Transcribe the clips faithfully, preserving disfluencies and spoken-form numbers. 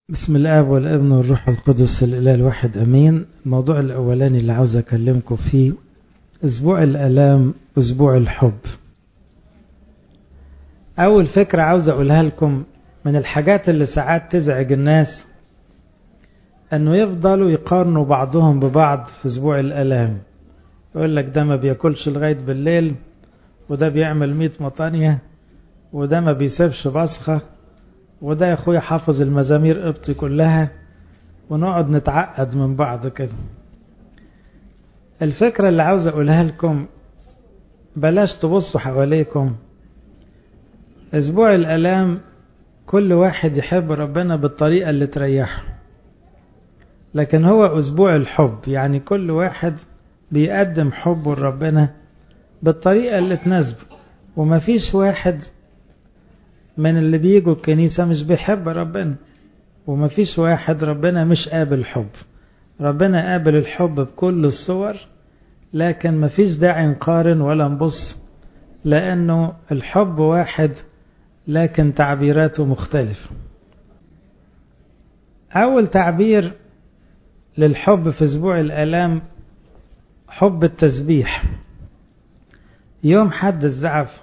بسم الآب والابن والروح القدس الإله الواحد أمين. الموضوع الأولاني اللي عاوز أكلمكم فيه أسبوع الآلام، أسبوع الحب. أول فكرة عاوز أقولها لكم من الحاجات اللي ساعات تزعج الناس أنه يفضلوا يقارنوا بعضهم ببعض في أسبوع الآلام. يقول لك ده ما بياكلش لغاية بالليل، وده بيعمل مية مطانية، وده ما بيسيبش بصخة، وده يا اخويا حافظ المزامير قبطي كلها، ونقعد نتعقد من بعض كده. الفكرة اللي عاوز اقولها لكم بلاش تبصوا حواليكم. اسبوع الالام كل واحد يحب ربنا بالطريقة اللي تريحه، لكن هو اسبوع الحب، يعني كل واحد بيقدم حبه لربنا بالطريقة اللي تناسبه. ومفيش واحد من اللي بيجوا الكنيسة مش بيحب ربنا، ومفيش واحد ربنا مش قابل حب. ربنا قابل الحب بكل الصور، لكن مفيش داعي نقارن ولا نبص، لأنه الحب واحد لكن تعبيراته مختلفة. أول تعبير للحب في أسبوع الآلام حب التسبيح. يوم حد الزعف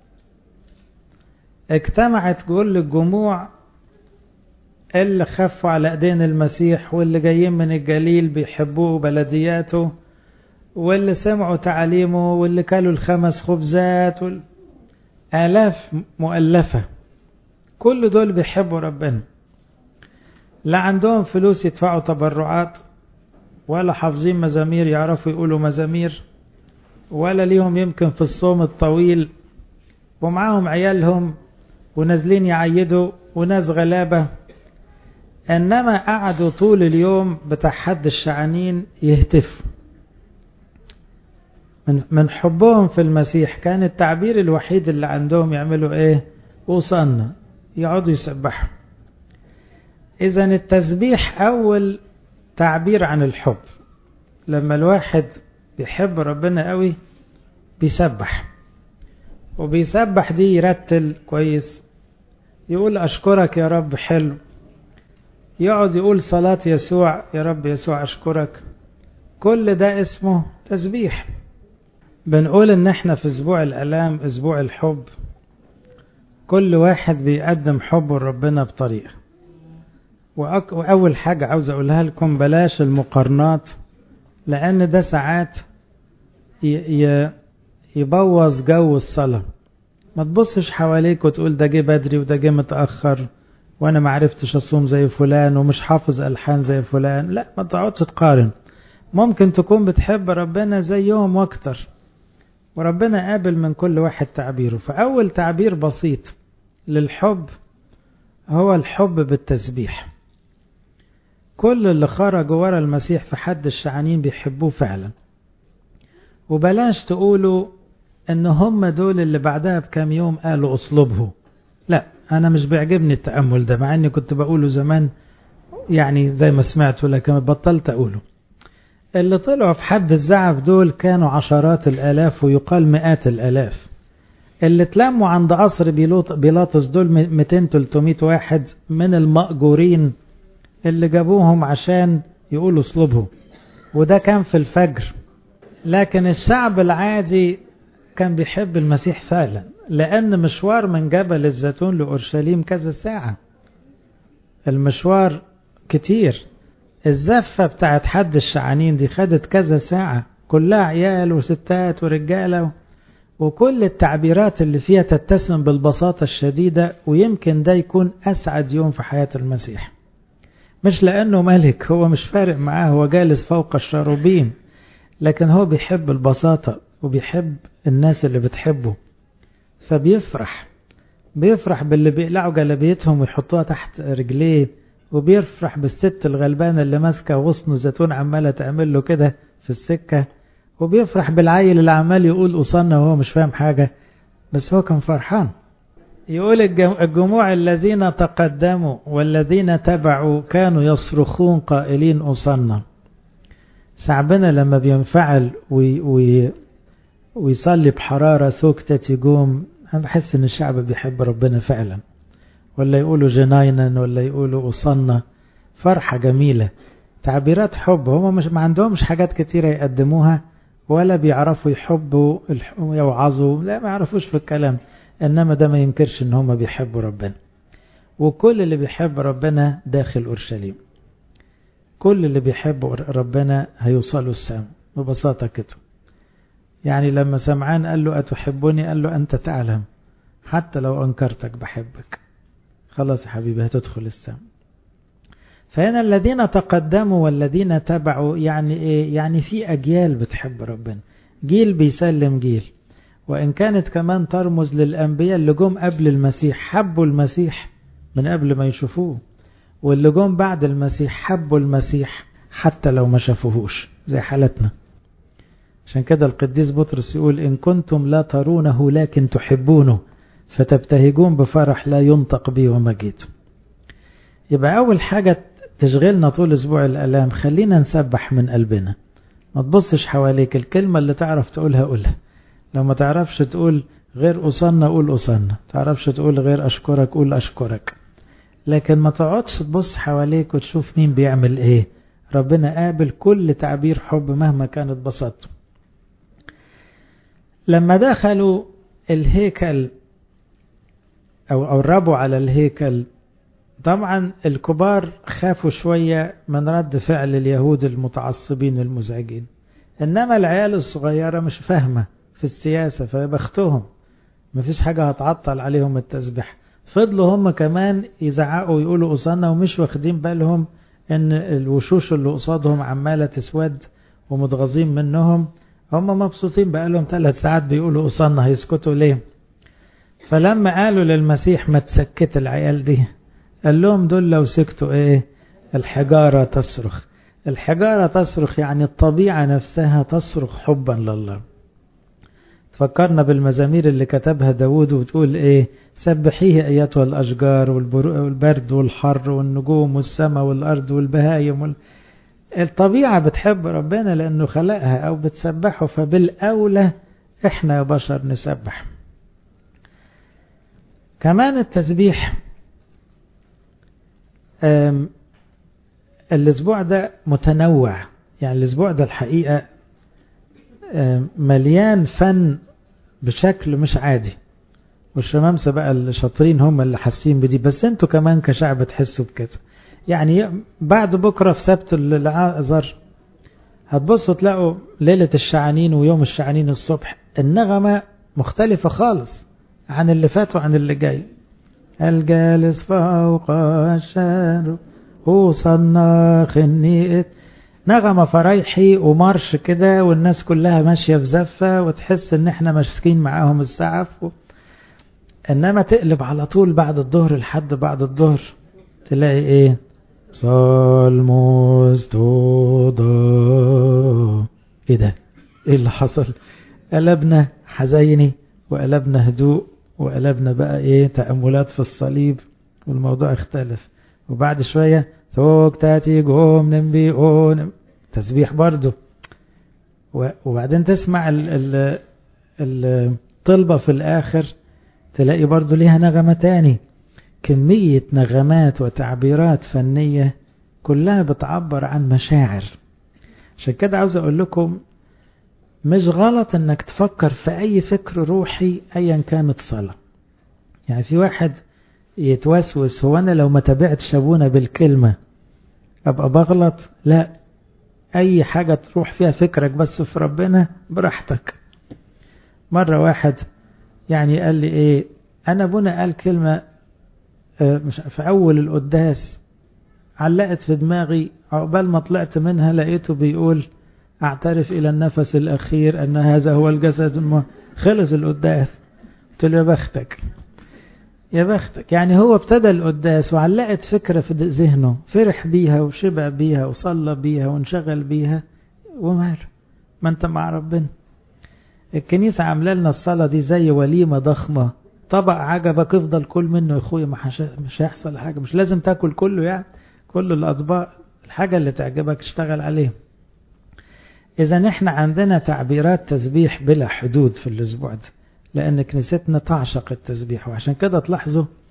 اجتمعت كل الجموع اللي خفوا على ايدين المسيح، واللي جايين من الجليل بيحبوه بلدياته، واللي سمعوا تعاليمه، واللي كلوا الخمس خبزات، آلاف مؤلفة. كل دول بيحبوا ربنا، لا عندهم فلوس يدفعوا تبرعات، ولا حافظين مزامير يعرفوا يقولوا مزامير، ولا ليهم يمكن في الصوم الطويل، ومعاهم عيالهم ونازلين يعيدوا وناس غلابة. إنما قعدوا طول اليوم بتاع حد الشعانين يهتفوا من, من حبهم في المسيح. كان التعبير الوحيد اللي عندهم يعملوا ايه؟ وصلنا، يقعدوا يسبحوا. إذن التسبيح أول تعبير عن الحب. لما الواحد بيحب ربنا قوي بيسبح، وبيسبح دي يرتل كويس، يقول أشكرك يا رب حلو، يقعد يقول صلاة يسوع يا رب يسوع أشكرك. كل ده اسمه تسبيح. بنقول ان احنا في اسبوع الالام اسبوع الحب، كل واحد بيقدم حبه لربنا بطريقة. وأك... واول حاجة عاوز اقولها لكم بلاش المقارنات، لان ده ساعات ي... ي... يبوظ جو الصلاة. ما تبصش حواليك وتقول ده جه بدري وده جه متأخر، وانا ما عرفتش اصوم زي فلان ومش حافظ الحان زي فلان. لا، ما تقعدش تقارن. ممكن تكون بتحب ربنا زيهم واكتر، وربنا قابل من كل واحد تعبيره. فأول تعبير بسيط للحب هو الحب بالتسبيح. كل اللي خرجوا ورا المسيح في حد الشعانين بيحبوه فعلا. وبلاش تقولوا ان هم دول اللي بعدها بكام يوم قالوا اصلبه. لا، انا مش بيعجبني التأمل ده، مع اني كنت بقوله زمان يعني زي ما سمعته، لكن بطلت اقوله. اللي طلعوا في حد الزعف دول كانوا عشرات الآلاف ويقال مئات الآلاف. اللي تلموا عند قصر بيلاطس دول مئتين ثلاثمائة واحد من المأجورين اللي جابوهم عشان يقولوا اصلبه، وده كان في الفجر. لكن الشعب العادي كان بيحب المسيح فعلا، لأن مشوار من جبل الزيتون لأورشليم كذا ساعة، المشوار كتير. الزفة بتاعت حد الشعانين دي خدت كذا ساعة، كلها عيال وستات ورجالة، وكل التعبيرات اللي فيها تتسم بالبساطة الشديدة. ويمكن ده يكون أسعد يوم في حياة المسيح، مش لأنه ملك، هو مش فارق معاه، هو جالس فوق الشاروبين، لكن هو بيحب البساطة وبيحب الناس اللي بتحبه، فبيفرح بيفرح باللي بيقلعوا جلبيتهم ويحطوها تحت رجليه، وبيفرح بالست الغلبانة اللي ماسكة غصن الزيتون عمالة تعمل له كده في السكة، وبيفرح بالعيل اللي عمال يقول أصلنا وهو مش فاهم حاجة، بس هو كان فرحان. يقول الجموع الذين تقدموا والذين تبعوا كانوا يصرخون قائلين أصلنا. شعبنا لما بينفعل وي وي ويصلي بحرارة ثوكتة يقوم، أنا بحس إن الشعب بيحب ربنا فعلا. ولا يقولوا جناينا ولا يقولوا أصنا، فرحة جميلة، تعبيرات حب. هم مش ما عندهمش حاجات كتيرة يقدموها، ولا بيعرفوا يحبوا يوعظوا، لا ما يعرفوش في الكلام، إنما ده ما ينكرش إن هم بيحبوا ربنا. وكل اللي بيحب ربنا داخل أورشليم، كل اللي بيحبوا ربنا هيوصلوا السماء ببساطة كده. يعني لما سمعان قال له أتحبني، قال له أنت تعلم حتى لو أنكرتك بحبك. خلاص يا حبيبي هتدخل السماء. فهنا الذين تقدموا والذين تبعوا يعني إيه؟ يعني في أجيال بتحب ربنا، جيل بيسلم جيل. وإن كانت كمان ترمز للأنبياء اللي جم قبل المسيح حبوا المسيح من قبل ما يشوفوه، واللي جم بعد المسيح حبوا المسيح حتى لو ما شافوهوش زي حالتنا. عشان كده القديس بطرس يقول إن كنتم لا ترونه لكن تحبونه فتبتهجون بفرح لا ينطق به ومجيد. يبقى أول حاجة تشغلنا طول أسبوع الألام، خلينا نسبح من قلبنا. ما تبصش حواليك، الكلمة اللي تعرف تقولها قولها. لو ما تعرفش تقول غير أصنع قول أصنع، تعرفش تقول غير أشكرك قول أشكرك. لكن ما تقعدش تبص حواليك وتشوف مين بيعمل إيه. ربنا قابل كل تعبير حب مهما كانت بساطته. لما دخلوا الهيكل أو قربوا على الهيكل، طبعا الكبار خافوا شوية من رد فعل اليهود المتعصبين المزعجين، إنما العيال الصغيرة مش فاهمة في السياسة، فبختهم مفيش حاجة هتعطل عليهم التسبيح. فضلوا هم كمان يزعقوا ويقولوا أصنع، ومش واخدين بالهم إن الوشوش اللي قصادهم عمالة تسود ومتغاظين منهم. هم مبسوطين بقالهم ثلاث ساعات بيقولوا أصنع، هيسكتوا ليه؟ فلما قالوا للمسيح ما تسكت العيال دي، قال لهم دول لو سكتوا ايه؟ الحجارة تصرخ. الحجارة تصرخ يعني الطبيعة نفسها تصرخ حبا لله. تفكرنا بالمزامير اللي كتبها داود وتقول ايه؟ سبحيه ايتها الاشجار والبرد والحر والنجوم والسماء والارض والبهايم وال... الطبيعة بتحب ربنا لانه خلقها او بتسبحه، فبالاولى احنا يا بشر نسبح. كمان التسبيح الاسبوع ده متنوع، يعني الاسبوع ده الحقيقة مليان فن بشكل مش عادي. والشمامسة بقى الشاطرين هم اللي حاسين بدي، بس انتوا كمان كشعب تحسوا بكده. يعني بعد بكرة في سبت العذر هتبصوا تلاقوا ليلة الشعانين ويوم الشعانين الصبح النغمة مختلفة خالص عن اللي فات وعن اللي جاي. الجالس فوق الشارع وصلنا خنيئة، نغمة فرايحي ومارش كده، والناس كلها ماشية في زفة وتحس ان احنا ماسكين معاهم السعف و... انما تقلب على طول بعد الظهر لحد بعد الظهر تلاقي ايه؟ صالموس توضا. ايه ده؟ ايه اللي حصل؟ قلبنا حزيني وقلبنا هدوء وقلبنا بقى ايه؟ تأملات في الصليب، والموضوع اختلف. وبعد شوية ثوك تاتي قوم ننبي قوم تسبيح برضو. وبعدين تسمع الطلبة في الآخر تلاقي برضو ليها نغمة تاني. كمية نغمات وتعبيرات فنية كلها بتعبر عن مشاعر. عشان كده عاوز أقول لكم مش غلط انك تفكر في اي فكر روحي ايا كانت صلاة. يعني في واحد يتوسوس هو انا لو ما تابعتش ابونا بالكلمة ابقى بغلط. لا، اي حاجة تروح فيها فكرك بس في ربنا براحتك. مرة واحد يعني قال لي ايه، انا ابونا قال كلمة مش في اول القداس علقت في دماغي، عقبال ما طلعت منها لقيته بيقول اعترف الى النفس الاخير ان هذا هو الجسد الم... خلص القداس. قلت له يا بختك يا بختك. يعني هو ابتدى القداس وعلقت فكرة في ذهنه، فرح بيها وشبع بيها وصلى بيها وانشغل بيها ومال. ما انت مع ربنا. الكنيسة عامله لنا الصلاة دي زي وليمة ضخمة، طبق عجبك افضل كل منه يا اخويا، مش هيحصل حاجة، مش لازم تاكل كله، يعني كل الاطباق الحاجة اللي تعجبك اشتغل عليه. إذا نحن عندنا تعبيرات تسبيح بلا حدود في الأسبوع ده، لأن كنيستنا تعشق التسبيح. وعشان كده تلاحظوا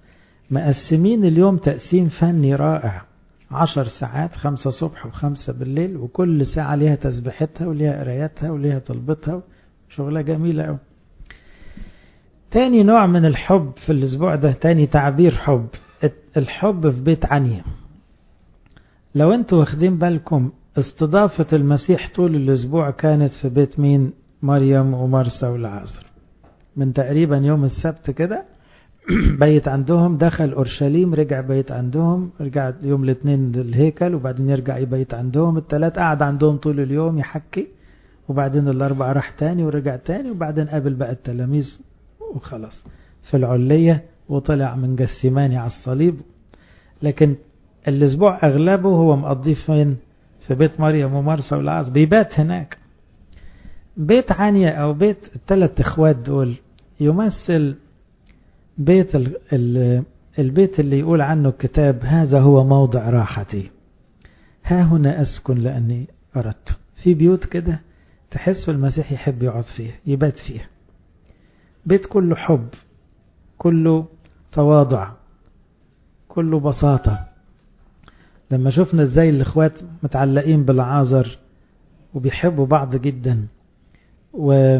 مقسمين اليوم تقسيم فني رائع، عشر ساعات، خمسة صبح وخمسة بالليل، وكل ساعة ليها تسبيحتها وليها قرايتها وليها طلبتها، شغلة جميلة أوي. تاني نوع من الحب في الأسبوع ده، تاني تعبير حب، الحب في بيت عنيا. لو انتوا واخدين بالكم استضافة المسيح طول الأسبوع كانت في بيت مين؟ مريم ومرسى والعازر. من تقريبا يوم السبت كده بيت عندهم، دخل أورشليم، رجع بيت عندهم، رجع يوم الاثنين للهيكل، وبعدين يرجع يبيت عندهم، الثلاث قعد عندهم طول اليوم يحكي، وبعدين الأربعة راح تاني ورجع تاني، وبعدين قابل بقى التلاميذ وخلاص في العلية، وطلع من جثماني على الصليب. لكن الأسبوع أغلبه هو مقضيه فين؟ في بيت مريم ومرسى والعازر، بيبات هناك. بيت عنيا أو بيت الثلاث إخوات دول يمثل بيت ال ال البيت اللي يقول عنه الكتاب هذا هو موضع راحتي، ها هنا أسكن لأني أردت. في بيوت كده تحسوا المسيح يحب يقعد فيها، يبات فيها. بيت كله حب، كله تواضع، كله بساطة. لما شفنا ازاي الاخوات متعلقين بالعازر وبيحبوا بعض جدا، و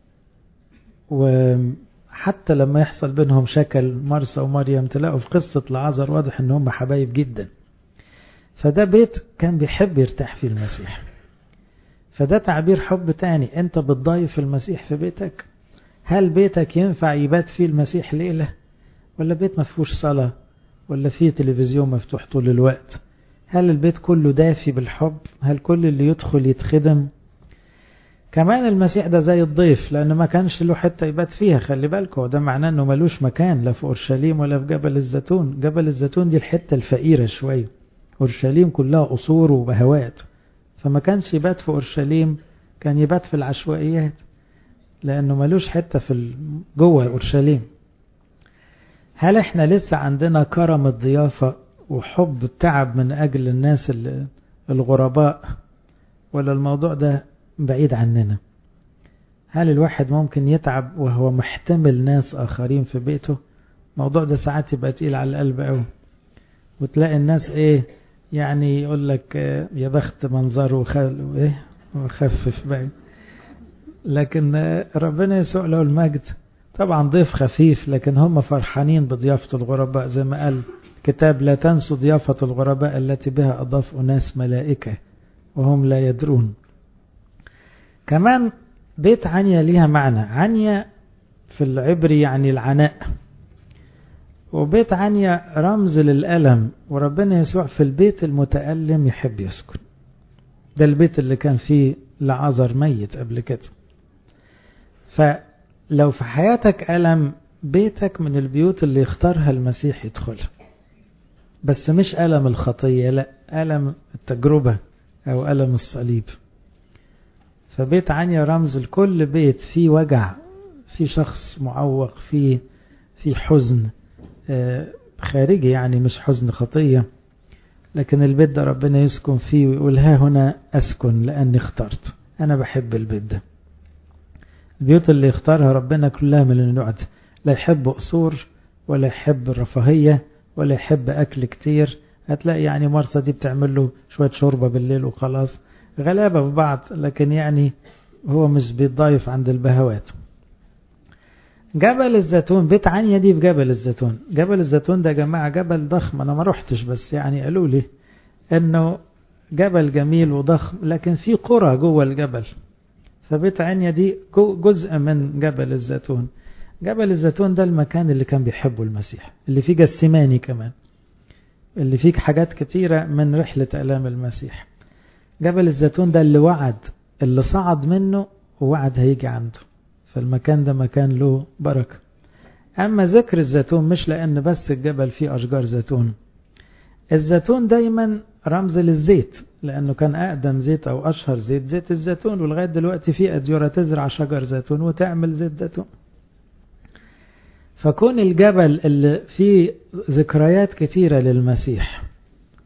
وحتى لما يحصل بينهم شكل مرسى ومريم تلاقوا في قصة العازر واضح ان هم حبايب جدا. فده بيت كان بيحب يرتاح فيه المسيح. فده تعبير حب تاني، انت بتضايف المسيح في بيتك. هل بيتك ينفع يبات فيه المسيح ليلة، ولا بيت ما فيهوش صلاة، ولا فيه تلفزيون مفتوح طول الوقت؟ هل البيت كله دافي بالحب؟ هل كل اللي يدخل يتخدم؟ كمان المسيح ده زي الضيف، لأنه ما كانش له حتة يبات فيها. خلي بالكم، ده معناه أنه ملوش مكان لا في أورشليم ولا في جبل الزيتون. جبل الزيتون دي الحتة الفقيرة شوية، أورشليم كلها قصور وبهوات، فما كانش يبات في أورشليم، كان يبات في العشوائيات، لأنه ملوش حتة في جوه أورشليم. هل احنا لسه عندنا كرم الضيافة وحب التعب من أجل الناس الغرباء، ولا الموضوع ده بعيد عننا؟ هل الواحد ممكن يتعب وهو محتمل ناس آخرين في بيته؟ الموضوع ده ساعات يبقى تقيل على القلب قوي، وتلاقي الناس ايه يعني يقول لك يا بخت منظره ايه وخفف بقى. لكن ربنا يسوع له المجد طبعا ضيف خفيف، لكن هم فرحانين بضيافة الغرباء، زي ما قال كتاب لا تنسوا ضيافة الغرباء التي بها أضاف أناس ملائكة وهم لا يدرون. كمان بيت عنيا ليها معنى، عنيا في العبري يعني العناء، وبيت عنيا رمز للألم، وربنا يسوع في البيت المتألم يحب يسكن. ده البيت اللي كان فيه لعازر ميت قبل كده. فلو في حياتك ألم، بيتك من البيوت اللي يختارها المسيح يدخلها، بس مش ألم الخطية، لا، ألم التجربة أو ألم الصليب. فبيت عنيا رمز لكل بيت فيه وجع، فيه شخص معوق، فيه فيه حزن خارجي، يعني مش حزن خطية، لكن البيت ده ربنا يسكن فيه ويقول ها هنا أسكن لأني اخترت. أنا بحب البيت ده. البيوت اللي اختارها ربنا كلها من النوع ده، لا يحب قصور ولا يحب الرفاهية ولا يحب أكل كتير. هتلاقي يعني مرسى دي بتعمل له شوية شوربة بالليل وخلاص، غلابة في بعض، لكن يعني هو مش بيتضايف عند البهوات. جبل الزيتون، بيت عنيا دي في جبل الزيتون. جبل الزيتون ده يا جماعة جبل ضخم، أنا ما روحتش بس يعني قالوا لي إنه جبل جميل وضخم، لكن في قرى جوه الجبل. فبيت عنيا دي جزء من جبل الزيتون. جبل الزيتون ده المكان اللي كان بيحبه المسيح، اللي فيه جثماني كمان، اللي فيه حاجات كتيرة من رحلة آلام المسيح. جبل الزيتون ده اللي وعد، اللي صعد منه ووعد هيجي عنده. فالمكان ده مكان له بركة. أما ذكر الزيتون مش لأن بس الجبل فيه أشجار زيتون. الزيتون دايما رمز للزيت، لأنه كان أقدم زيت أو أشهر زيت زيت الزيتون، ولغاية دلوقتي في أديرة تزرع شجر زيتون وتعمل زيت زيتون. فكون الجبل اللي فيه ذكريات كتيرة للمسيح،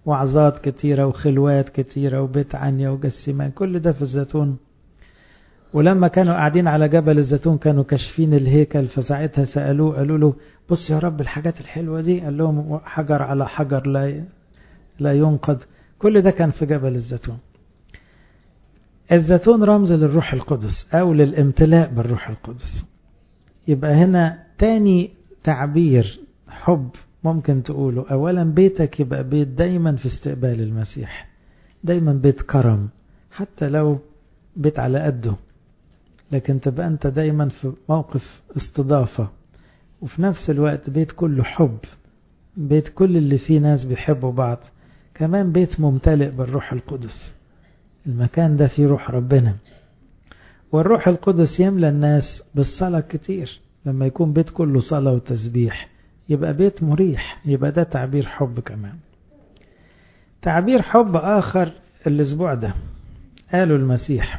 وعظات كتيرة وخلوات كتيرة وبيت عنيا وجثمان، كل ده في الزيتون. ولما كانوا قاعدين على جبل الزيتون كانوا كاشفين الهيكل، فساعتها سألوه قالوا له بص يا رب الحاجات الحلوة دي، قال لهم حجر على حجر لا لا ينقض. كل ده كان في جبل الزيتون. الزيتون رمز للروح القدس أو للامتلاء بالروح القدس. يبقى هنا تاني تعبير حب ممكن تقوله، أولا بيتك يبقى بيت دايما في استقبال المسيح، دايما بيت كرم، حتى لو بيت على قده، لكن تبقى أنت دايما في موقف استضافة، وفي نفس الوقت بيت كله حب، بيت كل اللي فيه ناس بيحبوا بعض، كمان بيت ممتلئ بالروح القدس. المكان ده فيه روح ربنا، والروح القدس يملى الناس بالصلاة كتير. لما يكون بيت كله صلاة وتسبيح يبقى بيت مريح، يبقى ده تعبير حب. كمان تعبير حب آخر الأسبوع ده قالوا المسيح.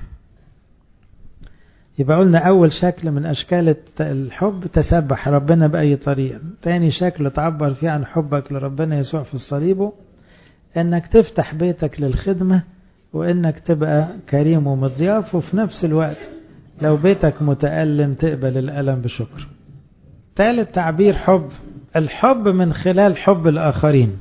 يبقى قلنا أول شكل من أشكال الحب تسبح ربنا بأي طريقة. تاني شكل تعبر فيه عن حبك لربنا يسوع في الصليب أنك تفتح بيتك للخدمة، وأنك تبقى كريم ومضياف، وفي نفس الوقت لو بيتك متألم تقبل الألم بشكر. ثالث تعبير حب الحب من خلال حب الآخرين.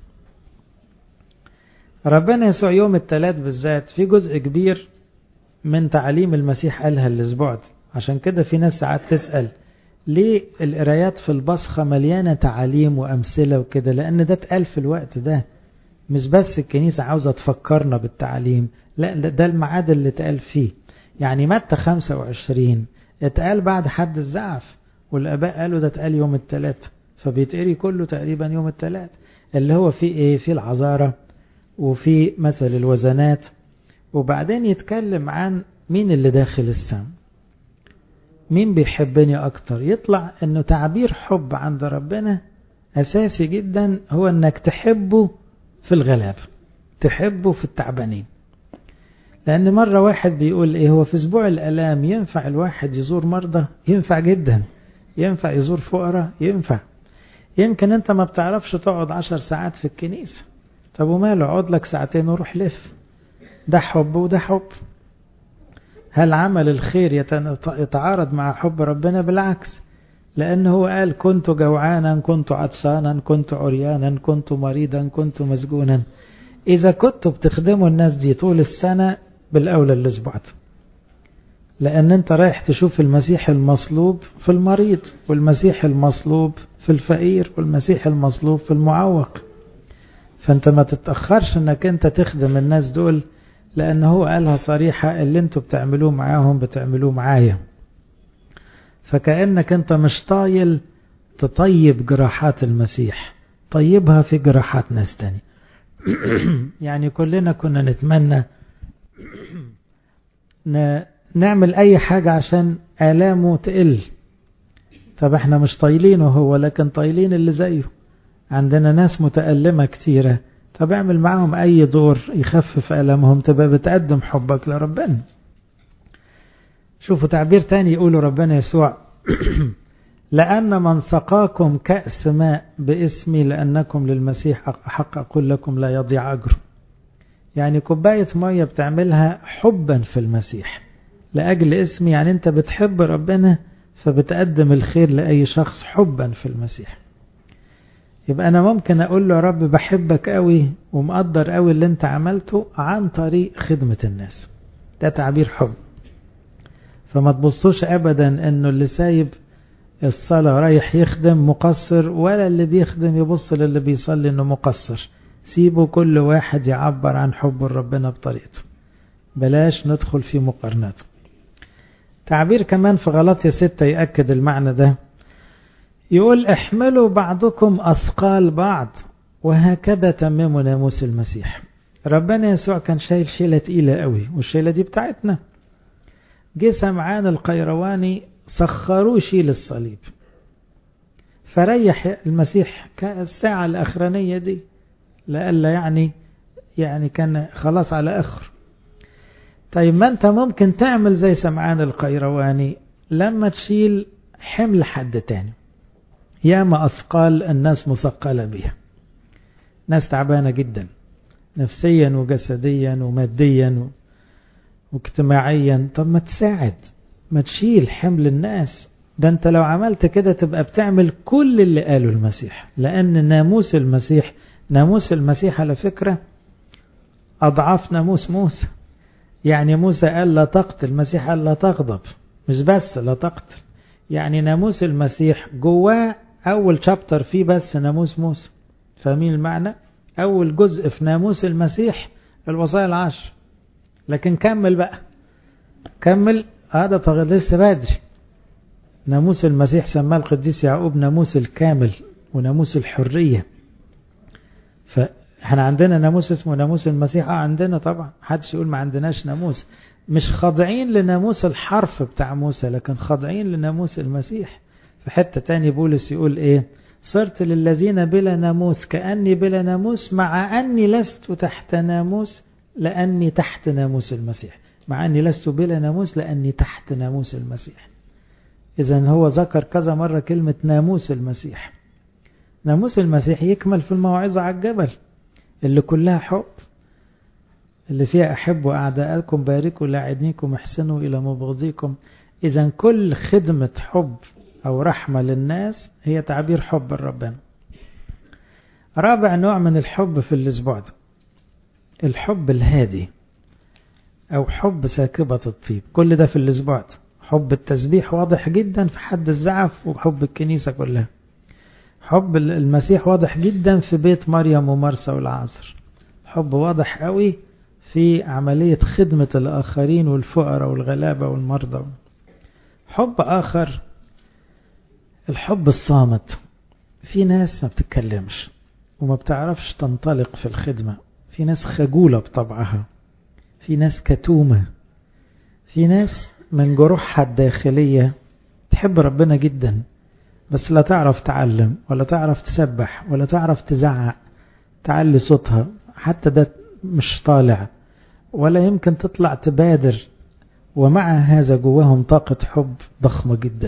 ربنا يسوع يوم الثلاث بالذات في جزء كبير من تعاليم المسيح قالها الأسبوع ده. عشان كده في ناس ساعات تسأل ليه القرايات في البصخة مليانة تعاليم وأمثلة وكده، لأن ده اتقال في الوقت ده، مش بس الكنيسة عاوزة تفكرنا بالتعليم، لا ده الميعاد اللي اتقال فيه. يعني متى خمسة وعشرين اتقال بعد حد الزعف، والآباء قالوا ده اتقال يوم الثلاث، فبيتقري كله تقريبا يوم الثلاث، اللي هو فيه ايه؟ فيه العذارة وفي مثل الوزنات، وبعدين يتكلم عن مين اللي داخل السم، مين بيحبني أكتر. يطلع أنه تعبير حب عند ربنا أساسي جدا هو أنك تحبه في الغلاب، تحبه في التعبانين. لأن مرة واحد بيقول إيه، هو في أسبوع الألام ينفع الواحد يزور مرضى؟ ينفع جدا. ينفع يزور فقراء؟ ينفع. يمكن أنت ما بتعرفش تقعد عشر ساعات في الكنيسة، طب وماله، اقعد لك ساعتين وروح لف. ده حب وده حب. هل عمل الخير يتعارض مع حب ربنا؟ بالعكس، لأنه هو قال كنت جوعانا، كنت عطشانا، كنت عريانا، كنت مريضا، كنت مسجونا. إذا كنتوا بتخدموا الناس دي طول السنة بالأولى الأسبوع ده، لأن أنت رايح تشوف المسيح المصلوب في المريض، والمسيح المصلوب في الفقير، والمسيح المصلوب في المعوق. فأنت ما تتأخرش أنك أنت تخدم الناس دول، لأن هو قالها صريحة، اللي أنتوا بتعملوه معاهم بتعملوه معايا. فكأنك أنت مش طايل تطيب جراحات المسيح، طيبها في جراحات ناس تاني. يعني كلنا كنا نتمنى نعمل أي حاجة عشان آلامه تقل. طب احنا مش طايلينه هو، لكن طايلين اللي زيه. عندنا ناس متألمة كتيرة، طب اعمل معهم أي دور يخفف آلامهم، تبقى بتقدم حبك لربنا. شوفوا تعبير تاني يقوله ربنا يسوع لأن من سقاكم كأس ماء باسمي لأنكم للمسيح حق أقول لكم لا يضيع أجره. يعني كوباية مية بتعملها حبا في المسيح لأجل اسمي، يعني أنت بتحب ربنا فبتقدم الخير لأي شخص حبا في المسيح. يبقى أنا ممكن أقول له يا رب بحبك قوي ومقدر قوي اللي أنت عملته عن طريق خدمة الناس. ده تعبير حب. فما تبصوش أبدا أنه اللي سايب الصلاة رايح يخدم مقصر، ولا اللي بيخدم يبص للي بيصلي أنه مقصر. سيبوا كل واحد يعبر عن حب ربنا بطريقته، بلاش ندخل في مقارنات. تعبير كمان في غلطية ستة يأكد المعنى ده، يقول احملوا بعضكم أثقال بعض وهكذا تمموا ناموس المسيح. ربنا يسوع كان شايل شيلة تقيلة قوي، والشيلة دي بتاعتنا. جه سمعان القيرواني سخروه شيل الصليب، فريح المسيح الساعة الأخرانية دي، لألا يعني يعني كان خلاص على آخر. طيب ما أنت ممكن تعمل زي سمعان القيرواني لما تشيل حمل حد تاني. ياما أثقال الناس مثقلة بها، ناس تعبانة جدا نفسيا وجسديا وماديا واجتماعيا. طب ما تساعد، ما تشيل حمل الناس. ده انت لو عملت كده تبقى بتعمل كل اللي قاله المسيح، لأن ناموس المسيح ناموس المسيح على فكرة أضعاف ناموس موسى. يعني موسى قال لا تقتل، المسيح قال لا تغضب. مش بس لا تقتل، يعني ناموس المسيح جواه أول شابتر فيه بس ناموس موسى. فاهمين المعنى؟ أول جزء في ناموس المسيح الوصايا العشر، لكن كمل بقى، كمل هذا آه لسه بدري. ناموس المسيح سماه القديس يعقوب ناموس الكامل وناموس الحرية. فاحنا عندنا ناموس اسمه ناموس المسيح، اه عندنا طبعا، محدش يقول ما عندناش ناموس. مش خاضعين لناموس الحرف بتاع موسى، لكن خاضعين لناموس المسيح. في حتة تاني بولس يقول ايه؟ صرت للذين بلا ناموس كأني بلا ناموس، مع أني لست تحت ناموس لأني تحت ناموس المسيح. مع أني لست بلا ناموس لأني تحت ناموس المسيح. إذن هو ذكر كذا مرة كلمة ناموس المسيح. ناموس المسيح يكمل في الموعظة على الجبل اللي كلها حب، اللي فيها أحبوا أعداءكم، باركوا لاعديكم، احسنوا إلى مبغضيكم. إذن كل خدمة حب أو رحمة للناس هي تعبير حب ربنا. رابع نوع من الحب في الأسبوع ده الحب الهادي أو حب ساكبة الطيب. كل ده في الأسبوع ده. حب التسبيح واضح جدا في حد الزعف وحب الكنيسة كلها. حب المسيح واضح جدا في بيت مريم ومرسى والعازر. حب واضح قوي في عملية خدمة الآخرين والفقراء والغلابة والمرضى. حب آخر الحب الصامت. في ناس ما بتتكلمش وما بتعرفش تنطلق في الخدمة، في ناس خجولة بطبعها، في ناس كتومة، في ناس من جروحها الداخلية تحب ربنا جدا بس لا تعرف تعلم ولا تعرف تسبح ولا تعرف تزعق تعلي صوتها، حتى ده مش طالع ولا يمكن تطلع تبادر. ومع هذا جواهم طاقة حب ضخمة جدا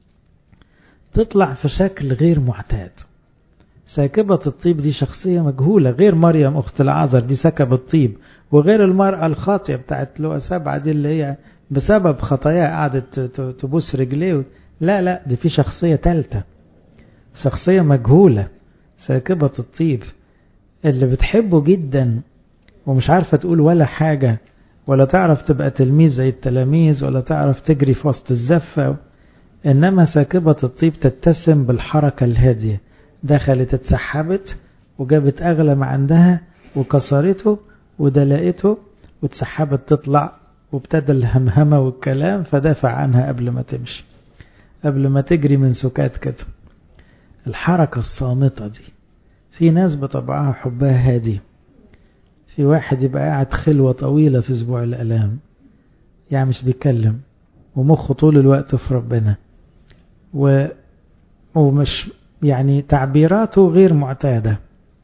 تطلع في شكل غير معتاد. ساكبة الطيب دي شخصية مجهولة، غير مريم أخت العازر دي سكب الطيب، وغير المرأة الخاطئة بتاعت لوقا سبعة دي اللي هي بسبب خطاياها قعدت تبوس رجليه. لا لا، دي في شخصية تالتة، شخصية مجهولة ساكبة الطيب اللي بتحبه جدا ومش عارفة تقول ولا حاجة، ولا تعرف تبقى تلميذ زي التلاميذ، ولا تعرف تجري في وسط الزفة. إنما ساكبة الطيب تتسم بالحركة الهادية. دخلت اتسحبت وجابت أغلى ما عندها وكسرته ودلقته واتسحبت تطلع، وابتدى الهمهمة والكلام فدافع عنها قبل ما تمشي، قبل ما تجري من سكات كده. الحركة الصامتة دي في ناس بطبعها حبها هادي. في واحد يبقى قاعد خلوة طويلة في أسبوع الألام، يعني مش بيتكلم ومخه طول الوقت في ربنا، و... ومش يعني تعبيراته غير معتادة.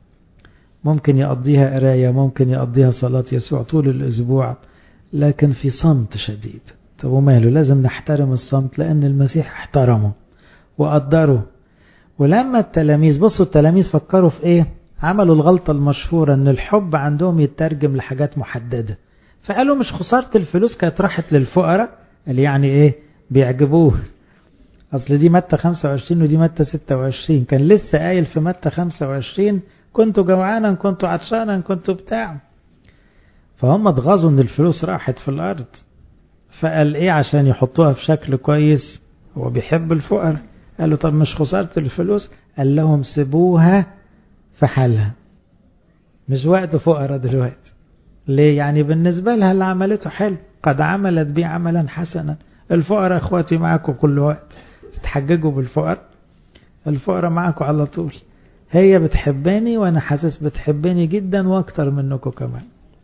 ممكن يقضيها قراية، ممكن يقضيها صلاة يسوع طول الأسبوع، لكن في صمت شديد. طب وماله؟ لازم نحترم الصمت لأن المسيح احترمه وقدره. ولما التلاميذ بصوا التلاميذ فكروا في ايه؟ عملوا الغلطة المشهورة ان الحب عندهم يترجم لحاجات محددة، فقالوا مش خسارة الفلوس كانت راحت للفقراء اللي يعني ايه بيعجبوه. اصل دي متى خمسة وعشرين ودي متى ستة وعشرين، كان لسه قايل في متى خمسة وعشرين كنتوا جوعانا كنتوا عطشانا كنتوا بتاع. فهم اتغاظوا ان الفلوس راحت في الارض، فقال ايه عشان يحطوها في شكل كويس؟ هو بيحب الفقراء، قالوا طب مش خسارة الفلوس؟ قال لهم سيبوها في حالها، مش وقت فقراء دلوقتي. ليه؟ يعني بالنسبة لها اللي عملته حلو، قد عملت بي عملا حسنا. الفقراء اخواتي معكم كل وقت، تتحججوا بالفقراء؟ الفقراء معكم على طول. هي بتحبني وانا حاسس بتحبني جدا واكتر منكم كمان،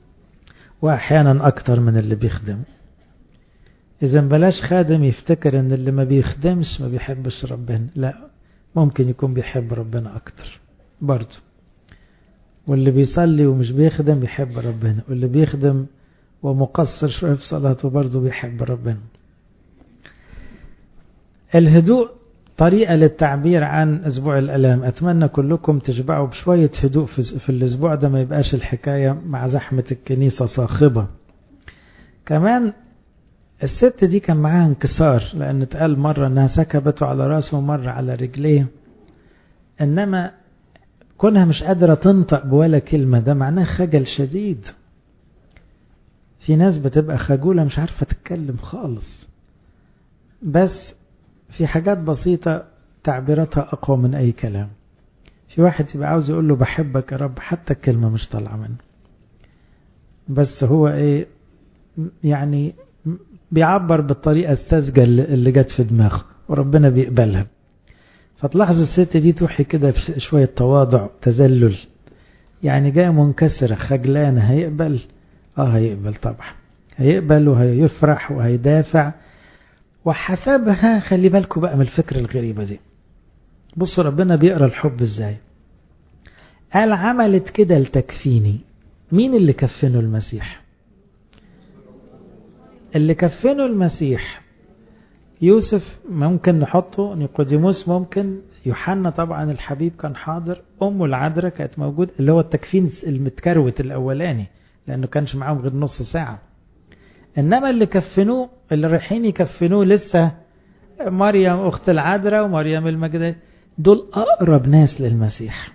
واحيانا اكتر من اللي بيخدم. اذا بلاش خادم يفتكر ان اللي ما بيخدمش ما بيحبش ربنا، لا، ممكن يكون بيحب ربنا اكتر برضه. واللي بيصلي ومش بيخدم بيحب ربنا، واللي بيخدم ومقصر شوية في صلاته برضه بيحب ربنا. الهدوء طريقة للتعبير عن أسبوع الألام. أتمنى كلكم تشبعوا بشوية هدوء في الأسبوع ده، ما يبقاش الحكاية مع زحمة الكنيسة صاخبة. كمان الست دي كان معاها انكسار، لأن اتقال مرة أنها سكبته على راسه ومرة على رجليه، إنما كونها مش قادرة تنطق بولا كلمة ده معناه خجل شديد. في ناس بتبقى خجولة مش عارفة تتكلم خالص، بس في حاجات بسيطة تعبيراتها أقوى من أي كلام. في واحد يبقى عاوز يقول له بحبك يا رب، حتى الكلمة مش طالعة منه، بس هو إيه يعني بيعبر بالطريقة الساذجة اللي جت في دماغه وربنا بيقبلها. فتلاحظوا الست دي توحي كده بشوية تواضع تذلل، يعني جاية منكسرة خجلانة. هيقبل؟ اه هيقبل طبعا، هيقبل وهيفرح وهيدافع وحسبها. خلي بالكم بقى من الفكرة الغريبة دي. بصوا ربنا بيقرأ الحب ازاي. قال عملت كده لتكفيني. مين اللي كفنه؟ المسيح. اللي كفنه المسيح يوسف ممكن نحطه، نيقوديموس ممكن، يوحنا طبعا الحبيب كان حاضر، أمه العذراء كانت موجود، اللي هو التكفين المتكروت الأولاني لأنه كانش معاهم غير نص ساعة. إنما اللي كفنوه، اللي رايحين يكفنوه لسه مريم أخت العذراء ومريم المجدلية، دول أقرب ناس للمسيح.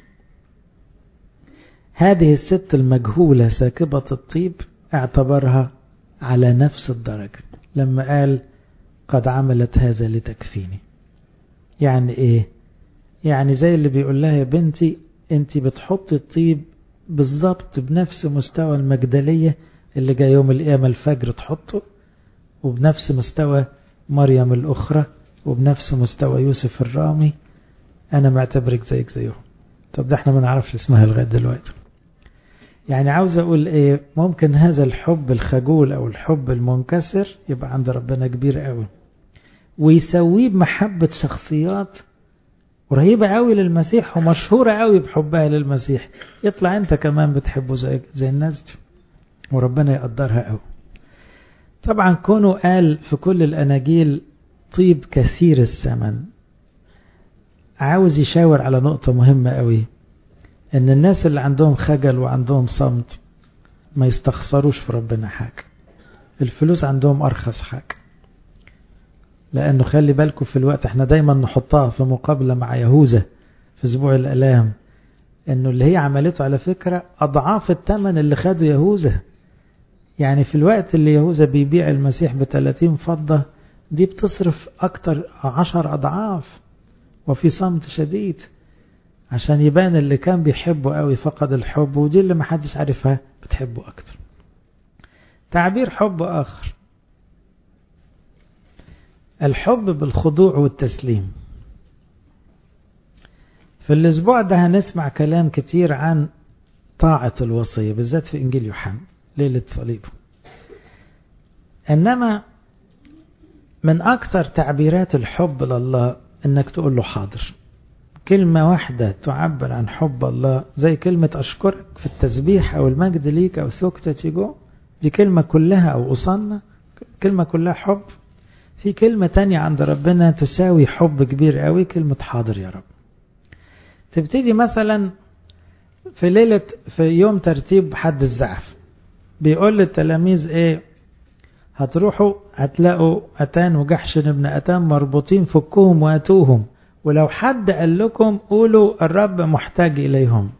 هذه الست المجهولة ساكبة الطيب اعتبرها على نفس الدرجة لما قال قد عملت هذا لتكفيني. يعني ايه؟ يعني زي اللي بيقول لها يا بنتي انت بتحطي الطيب بالضبط بنفس مستوى المجدلية اللي جاي يوم القيامة الفجر تحطه، وبنفس مستوى مريم الأخرى، وبنفس مستوى يوسف الرامي. أنا معتبرك زيك زيهم. طب ده احنا ما نعرفش اسمها لغاية دلوقتي. يعني عاوز أقول إيه؟ ممكن هذا الحب الخجول أو الحب المنكسر يبقى عند ربنا كبير قوي، ويسويه بمحبة شخصيات قريبة قوي للمسيح ومشهورة قوي بحبها للمسيح. يطلع أنت كمان بتحبه زي, زي الناس دي، وربنا يقدرها قوي. طبعا كونه قال في كل الأناجيل طيب كثير الثمن، عاوز يشاور على نقطة مهمة قوي، ان الناس اللي عندهم خجل وعندهم صمت ما يستخسروش في ربنا حاجة. الفلوس عندهم ارخص حاجة، لانه خلي بالكم في الوقت احنا دايما نحطها في مقابلة مع يهوذا في اسبوع الالام، انه اللي هي عملته على فكرة اضعاف الثمن اللي خده يهوذا. يعني في الوقت اللي يهوذا بيبيع المسيح بثلاثين فضة، دي بتصرف اكتر عشر اضعاف وفي صمت شديد، عشان يبان اللي كان بيحبه قوي فقد الحب، ودي اللي محدش عارفها بتحبه اكتر. تعبير حب اخر، الحب بالخضوع والتسليم. في الاسبوع ده هنسمع كلام كتير عن طاعة الوصية، بالذات في انجيل يوحنا ليلة صليبه. انما من اكتر تعبيرات الحب لله انك تقول له حاضر. كلمة واحدة تعبر عن حب الله، زي كلمة أشكرك في التسبيح أو المجد ليك أو سكتة جو، دي كلمة كلها، أو أصنع كلمة كلها حب. في كلمة تانية عند ربنا تساوي حب كبير قوي، كلمة حاضر يا رب. تبتدي مثلا في ليلة في يوم ترتيب حد الزعف، بيقول للتلاميذ إيه؟ هتروحوا هتلاقوا أتان وجحشن ابن أتان مربوطين، فكوهم واتوهم، ولو حد قال لكم قولوا الرب محتاج إليهم.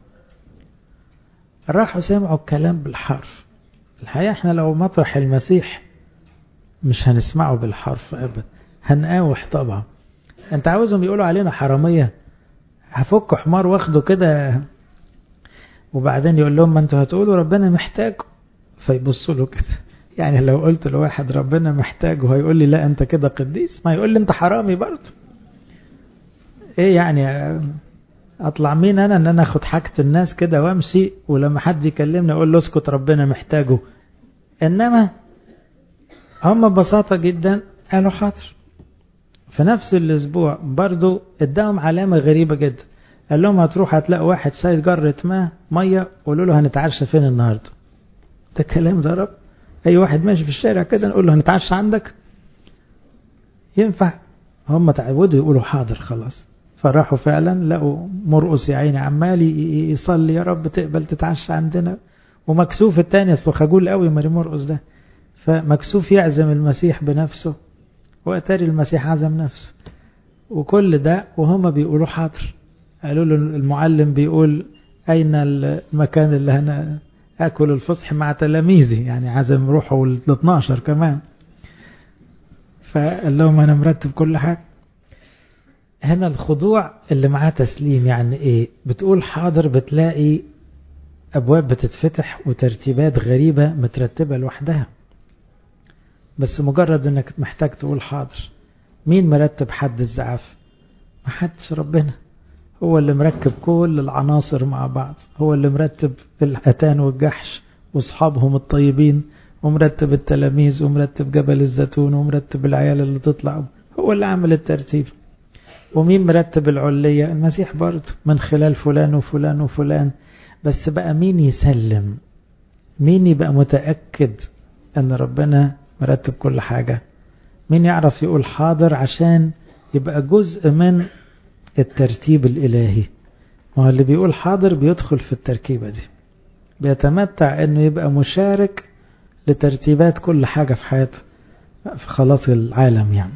راحوا سمعوا الكلام بالحرف. الحقيقة احنا لو مطرح المسيح مش هنسمعه بالحرف أبدا، هنقاوح طبعا. انت عاوزهم يقولوا علينا حرامية؟ هفك حمار واخده كده وبعدين يقول لهم ما انتوا هتقولوا ربنا محتاج، فيبصوا له كده. يعني لو قلت لواحد ربنا محتاج وهيقول لي لا انت كده قديس، ما يقول لي انت حرامي برضه. ايه يعني اطلع مين انا ان انا اخد حاجة الناس كده وامشي، ولما حد يكلمني اقول له اسكت ربنا محتاجه؟ انما هم ببساطة جدا قالوا حاضر. في نفس الاسبوع برضو اداهم علامة غريبة جدا، قال لهم هتروح هتلاقوا واحد شايل جرة ماء مية، قولوا له هنتعشى فين النهاردة. ده كلام ده رب؟ اي واحد ماشي في الشارع كده نقول له هنتعشى عندك؟ ينفع؟ هم تعودوا يقولوا حاضر خلاص. فراحوا فعلا لقوا مرقس يا عيني عمال يصلي يا رب تقبل تتعشى عندنا، ومكسوف التاني اصله خجول قوي مري مرقس ده، فمكسوف يعزم المسيح بنفسه، وأتاري المسيح عزم نفسه. وكل ده وهم بيقولوا حاضر. قالوا له المعلم بيقول أين المكان اللي هنا أكل الفصح مع تلاميذي، يعني عزم روحه ال اثناشر كمان. فقال لهم أنا مرتب كل حاجة. هنا الخضوع اللي معاه تسليم. يعني إيه؟ بتقول حاضر بتلاقي أبواب بتتفتح وترتيبات غريبة مترتبة لوحدها، بس مجرد أنك محتاج تقول حاضر. مين مرتب حد الزعف؟ محدش، ربنا هو اللي مركب كل العناصر مع بعض. هو اللي مرتب الأتان والجحش وأصحابهم الطيبين، ومرتب التلاميذ، ومرتب جبل الزيتون، ومرتب العيال اللي تطلع. هو اللي عمل الترتيب. ومين مرتب العلية؟ المسيح برضه، من خلال فلان وفلان وفلان. بس بقى مين يسلم؟ مين يبقى متأكد أن ربنا مرتب كل حاجة؟ مين يعرف يقول حاضر عشان يبقى جزء من الترتيب الإلهي؟ وهو اللي بيقول حاضر بيدخل في التركيبة دي، بيتمتع أنه يبقى مشارك لترتيبات كل حاجة في حياته، في خلاص العالم. يعني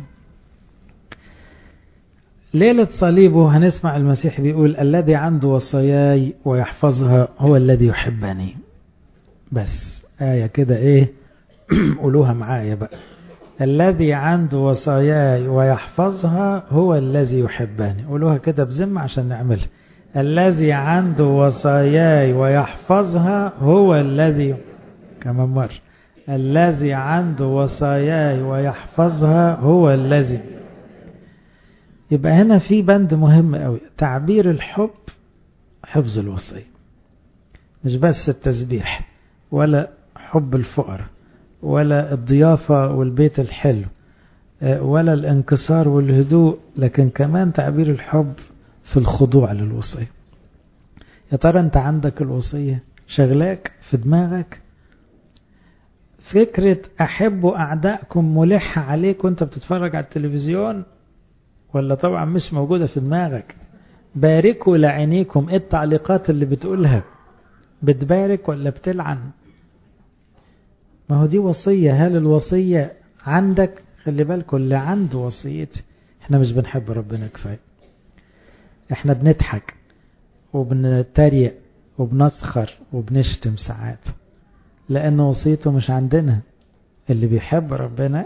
ليلة صليبه هنسمع المسيح بيقول الذي عنده وصاياي ويحفظها هو الذي يحبني. بس آية كده إيه قولوها معايا بقى. الذي عنده وصاياي ويحفظها هو الذي يحبني. قولوها كده بذمة عشان نعملها. الذي عنده وصاياي ويحفظها هو الذي، كمان مرة، الذي عنده وصاياي ويحفظها هو الذي. يبقى هنا في بند مهم قوي، تعبير الحب حفظ الوصية، مش بس التسبيح ولا حب الفقراء ولا الضيافة والبيت الحلو ولا الانكسار والهدوء، لكن كمان تعبير الحب في الخضوع للوصية. يا ترى انت عندك الوصية شغلاك في دماغك؟ فكرة أحبوا أعدائكم ملحة عليك وانت بتتفرج على التلفزيون، ولا طبعا مش موجودة في دماغك؟ باركوا لعينيكم، ايه التعليقات اللي بتقولها؟ بتبارك ولا بتلعن؟ ما هو دي وصية. هل الوصية عندك؟ خلي بالكم اللي عنده وصيتي. احنا مش بنحب ربنا كفاية، احنا بنضحك وبنتريق وبنسخر وبنشتم ساعات لأن وصيته مش عندنا. اللي بيحب ربنا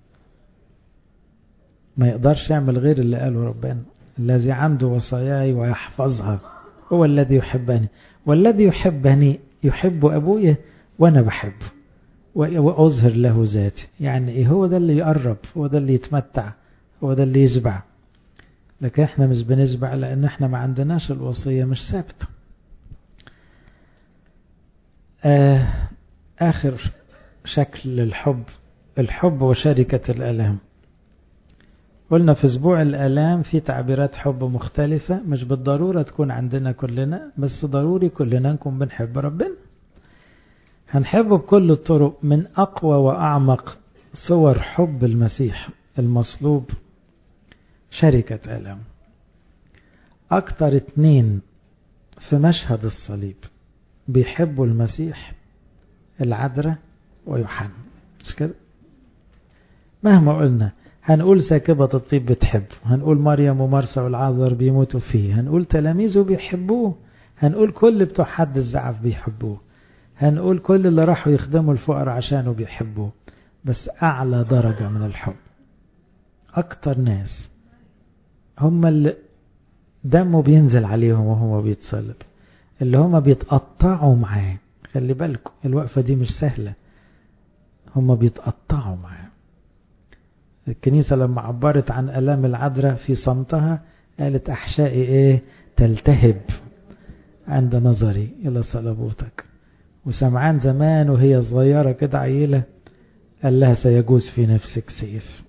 ما يقدرش يعمل غير اللي قاله ربنا. الذي عنده وصاياي ويحفظها هو الذي يحبني، والذي يحبني يحب أبويا وأنا بحبه وأظهر له ذاتي. يعني إيه؟ هو ده اللي يقرب، هو ده اللي يتمتع، هو ده اللي يشبع. لكن احنا مش بنشبع لأن احنا ما عندناش الوصية، مش ثابتة. آه آخر شكل للحب، الحب وشركة الألام. قلنا في أسبوع الآلام في تعبيرات حب مختلفة، مش بالضرورة تكون عندنا كلنا، بس ضروري كلنا نكون بنحب ربنا. هنحبه بكل الطرق. من أقوى وأعمق صور حب المسيح المصلوب شركة ألام. أكتر اتنين في مشهد الصليب بيحبوا المسيح، العذراء ويوحنا، مش كده؟ مهما قلنا هنقول ساكبة الطيب بتحبه، هنقول مريم ومرسى والعذر بيموتوا فيه، هنقول تلاميذه بيحبوه، هنقول كل بتوع حد الزعف بيحبوه، هنقول كل اللي راحوا يخدموا الفقراء عشانه بيحبوه. بس أعلى درجة من الحب، أكتر ناس هم اللي دمه بينزل عليهم وهو بيتصلب، اللي هم بيتقطعوا معاه. خلي بالكم الوقفة دي مش سهلة، هم بيتقطعوا معاه. الكنيسة لما عبرت عن ألام العذراء في صمتها قالت أحشائي إيه؟ تلتهب عند نظري إلى صلبوتك. وسمعان زمان وهي صغيرة كده عيلة قال لها سيجوز في نفسك سيف.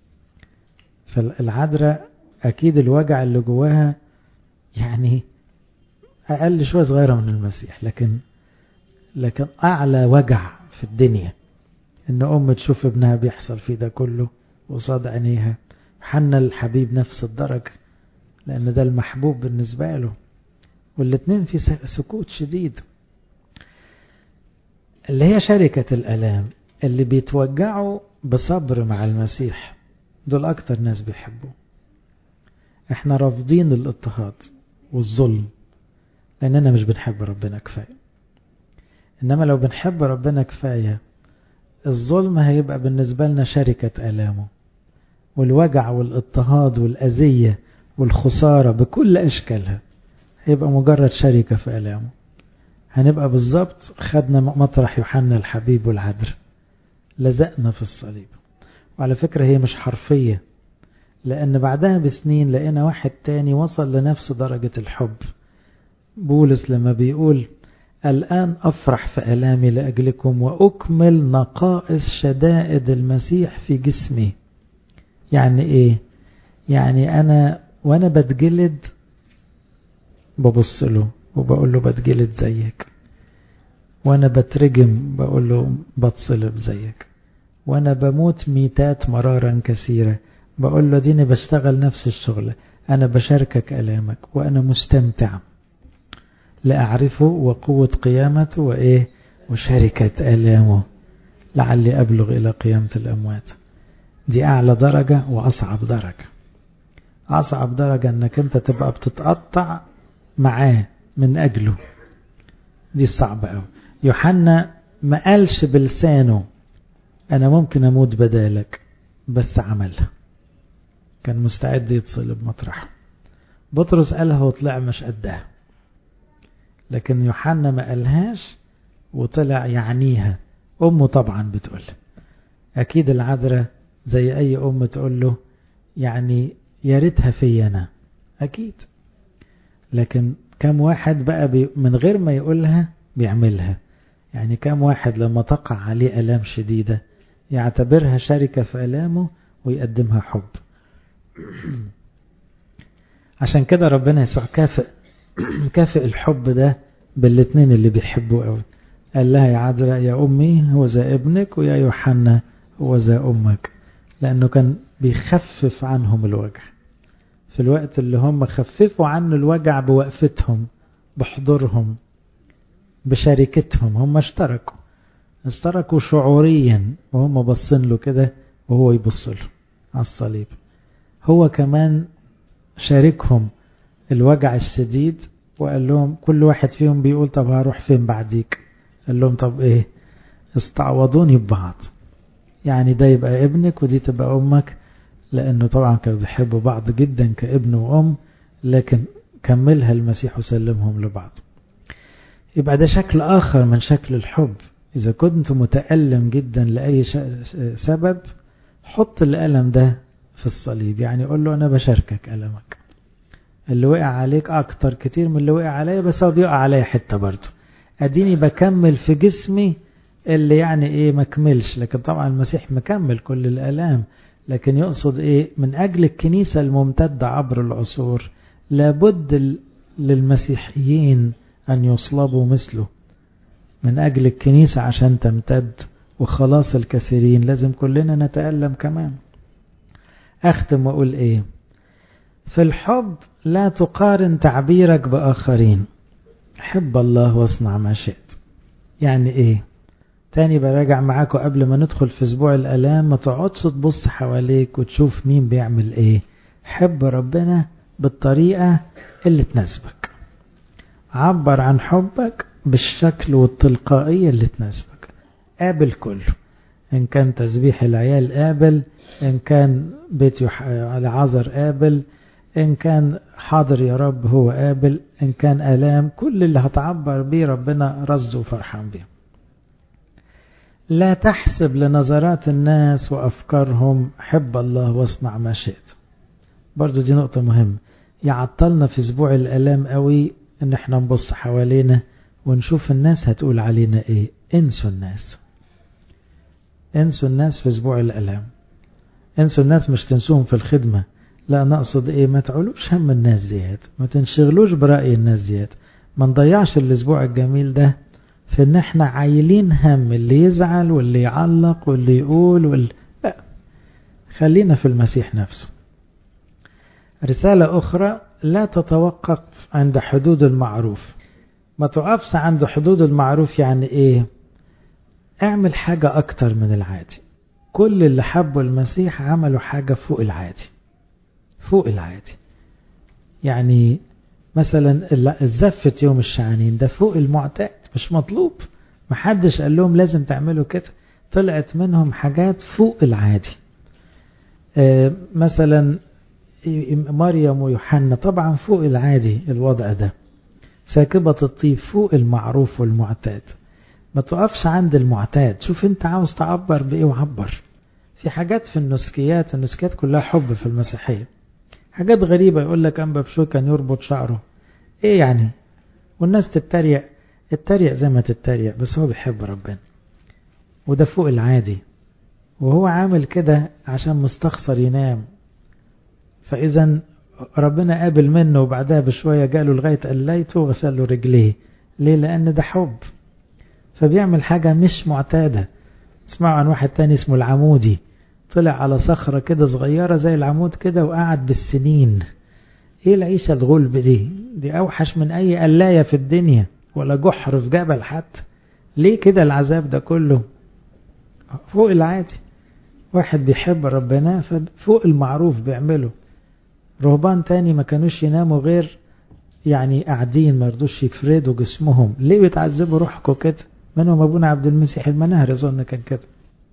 فالعذراء أكيد الوجع اللي جواها يعني أقل شوية صغيرة من المسيح، لكن لكن أعلى وجع في الدنيا إن أم تشوف ابنها بيحصل فيه ده كله وصاد عينيها. حنا الحبيب نفس الدرجة، لأن ده المحبوب بالنسبة له، والاتنين في سكوت شديد. اللي هي شركة الألام، اللي بيتوجعوا بصبر مع المسيح دول أكتر ناس بيحبوا. احنا رافضين الاضطهاد والظلم لأننا مش بنحب ربنا كفاية. إنما لو بنحب ربنا كفاية الظلم هيبقى بالنسبة لنا شركة آلامه، والوجع والاضطهاد والأذية والخسارة بكل أشكالها هيبقى مجرد شركة في آلامه. هنبقى بالظبط خدنا مطرح يوحنا الحبيب والعذراء، لزقنا في الصليب. وعلى فكرة هي مش حرفية، لأن بعدها بسنين لقينا واحد تاني وصل لنفس درجة الحب. بولس لما بيقول الآن أفرح في آلامي لأجلكم وأكمل نقائص شدائد المسيح في جسمي. يعني إيه؟ يعني أنا وأنا بتجلد ببص له وبقول له بتجلد زيك، وأنا بترجم بقول له بتصلب زيك، وأنا بموت ميتات مرارا كثيرة بقول له ديني بشتغل نفس الشغل، أنا بشاركك ألامك وأنا مستمتع لأعرفه وقوة قيامته وإيه وشركة آلامه لعلي أبلغ إلى قيامة الأموات. دي أعلى درجة وأصعب درجة. أصعب درجة أنك أنت تبقى بتتقطع معاه من أجله، دي صعبة أوي. يوحنا ما قالش بلسانه أنا ممكن أموت بدالك، بس عملها، كان مستعد يتصلب مطرحه. بطرس قالها وطلع مش قدها، لكن يوحنا ما قالهاش وطلع يعنيها. أمه طبعا بتقول، أكيد العذراء زي أي أم تقول له يعني يا ريتها في أنا، أكيد. لكن كم واحد بقى بي من غير ما يقولها بيعملها؟ يعني كم واحد لما تقع عليه آلام شديدة يعتبرها شركة في آلامه ويقدمها حب. عشان كده ربنا يسوع كافئ كافئ الحب ده بالاتنين اللي بيحبوا قوي. قال لها يا عذراء يا أمي هو ذا ابنك، ويا يوحنا هو ذا أمك، لأنه كان بيخفف عنهم الوجع في الوقت اللي هم خففوا عنه الوجع بوقفتهم بحضورهم بشركتهم. هم اشتركوا اشتركوا شعوريا وهم بصين له كده وهو يبص له على الصليب. هو كمان شاركهم الوجع الشديد وقال لهم كل واحد فيهم بيقول طب هروح فين بعديك؟ قال لهم طب ايه استعوضوني ببعض، يعني ده يبقى ابنك ودي تبقى امك، لانه طبعا كانوا بيحبوا بعض جدا كابن وام، لكن كملها المسيح وسلمهم لبعض. يبقى ده شكل اخر من شكل الحب. اذا كنت متألم جدا لأي سبب حط الألم ده في الصليب، يعني قول له انا بشاركك ألمك، اللي وقع عليك اكتر كتير من اللي وقع عليا، بس هو بيقع عليا حتة برضه، اديني بكمل في جسمي اللي يعني ايه مكملش. لكن طبعا المسيح مكمل كل الالام، لكن يقصد ايه من اجل الكنيسة الممتدة عبر العصور لابد للمسيحيين ان يصلبوا مثله. من اجل الكنيسة عشان تمتد وخلاص الكثيرين لازم كلنا نتألم كمان. اختم واقول ايه؟ في الحب لا تقارن تعبيرك بآخرين، حب الله واصنع ما شئت. يعني ايه؟ تاني براجع معاكم قبل ما ندخل في اسبوع الالام، ما تقعدش تبص حواليك وتشوف مين بيعمل ايه. حب ربنا بالطريقة اللي تناسبك، عبر عن حبك بالشكل والتلقائية اللي تناسبك. قابل كله، ان كان تسبيح العيال قابل، ان كان بيت العذر قابل، إن كان حاضر يا رب هو قابل، إن كان آلام، كل اللي هتعبر بيه ربنا رز وفرحان بيه. لا تحسب لنظرات الناس وأفكارهم، حب الله واصنع ما شئت. برضو دي نقطة مهمة يعطلنا في اسبوع الآلام قوي، ان احنا نبص حوالينا ونشوف الناس هتقول علينا ايه. انسوا الناس، انسوا الناس في اسبوع الآلام. انسوا الناس مش تنسوهم في الخدمة، لا نقصد ايه، ما تعولوش هم الناس زيادة، ما تنشغلوش برأي الناس زيادة، ما نضيعش الاسبوع الجميل ده في ان احنا عايلين هم اللي يزعل واللي يعلق واللي يقول واللي... لا، خلينا في المسيح نفسه. رسالة اخرى، لا تتوقف عند حدود المعروف. ما تقفش عند حدود المعروف. يعني ايه؟ اعمل حاجة اكتر من العادي. كل اللي حبوا المسيح عملوا حاجة فوق العادي، فوق العادي. يعني مثلا الزفة يوم الشعانين ده فوق المعتاد، مش مطلوب، محدش قال لهم لازم تعملوا كده، طلعت منهم حاجات فوق العادي. آه مثلا مريم ويوحنا طبعا فوق العادي الوضع ده. ساكبة الطيب فوق المعروف والمعتاد، ما توقفش عند المعتاد، شوف انت عاوز تعبر بايه وعبر. في حاجات في النسكيات، النسكيات كلها حب في المسيحية، حاجات غريبة، يقول لك أنبا بشوي كان يربط شعره، ايه يعني؟ والناس تتريق، التريق زي ما تتريق، بس هو بيحب ربنا وده فوق العادي، وهو عامل كده عشان مستخسر ينام. فإذا ربنا قابل منه وبعدها بشوية جاله لغاية قليته وغسل له رجليه. ليه؟ لأن ده حب، فبيعمل حاجة مش معتادة. اسمعوا عن واحد تاني اسمه العمودي، طلع على صخرة كده صغيرة زي العمود كده وقعد بالسنين. ايه العيشة الغلب دي؟ دي اوحش من اي قلاية في الدنيا ولا جحر في جبل حتى. ليه كده العذاب ده كله؟ فوق العادي. واحد بيحب ربنا فوق المعروف بيعمله. رهبان تاني ما كانوش يناموا غير يعني قاعدين، ما رضوش يفردوا جسمهم. ليه بتعذبوا روحكم كده؟ منهم ابونا عبد المسيح المناهر اظن كان كده.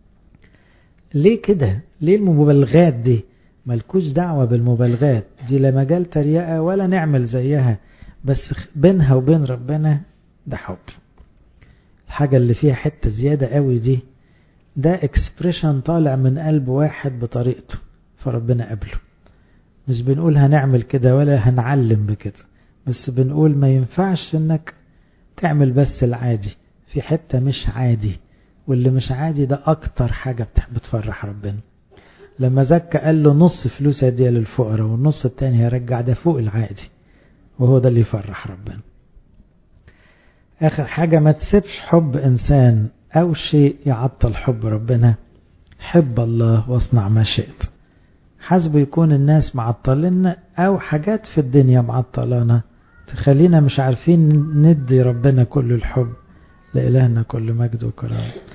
ليه كده؟ ليه المبالغات دي؟ ملكوش دعوة بالمبالغات دي، لا مجال تريقة ولا نعمل زيها، بس بينها وبين ربنا ده حب. الحاجة اللي فيها حتة زيادة قوي دي، ده اكسبريشن طالع من قلب واحد بطريقته، فربنا قبله. مش بنقول هنعمل كده ولا هنعلم بكده، بس بنقول ما ينفعش انك تعمل بس العادي، في حتة مش عادي، واللي مش عادي ده اكتر حاجة بتفرح ربنا. لما زكى قال له نص فلوس هدية للفقراء والنص التاني هيرجع، ده فوق العادي، وهو ده اللي يفرح ربنا. اخر حاجة، ما تسيبش حب انسان او شيء يعطل حب ربنا. حب الله واصنع ما شئت. حسب يكون الناس معطلنا او حاجات في الدنيا معطلانا تخلينا مش عارفين ندي ربنا كل الحب. لإلهنا كل مجد وكرامة.